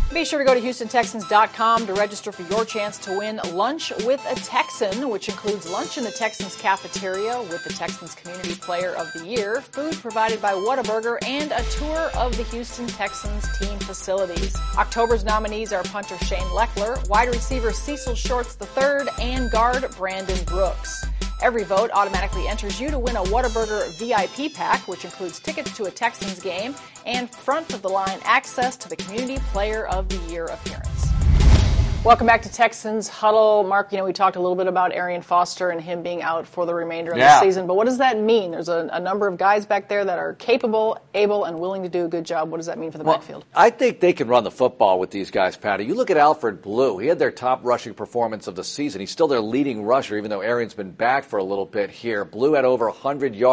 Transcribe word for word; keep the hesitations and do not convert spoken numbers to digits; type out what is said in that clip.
Be sure to go to Houston Texans dot com to register for your chance to win Lunch with a Texan, which includes lunch in the Texans cafeteria with the Texans Community Player of the Year, food provided by Whataburger, and a tour of the Houston Texans team facilities. October's nominees are punter Shane Lechler, wide receiver Cecil Shorts the third, and guard Brandon Brooks. Every vote automatically enters you to win a Whataburger V I P pack, which includes tickets to a Texans game and front-of-the-line access to the Community Player of the Year appearance. Welcome back to Texans Huddle. Mark, you know, we talked a little bit about Arian Foster and him being out for the remainder of yeah. the season, but what does that mean? There's a, a number of guys back there that are capable, able, and willing to do a good job. What does that mean for the well, backfield? I think they can run the football with these guys, Patty. You look at Alfred Blue. He had their top rushing performance of the season. He's still their leading rusher, even though Arian's been back for a little bit here. Blue had over one hundred yards.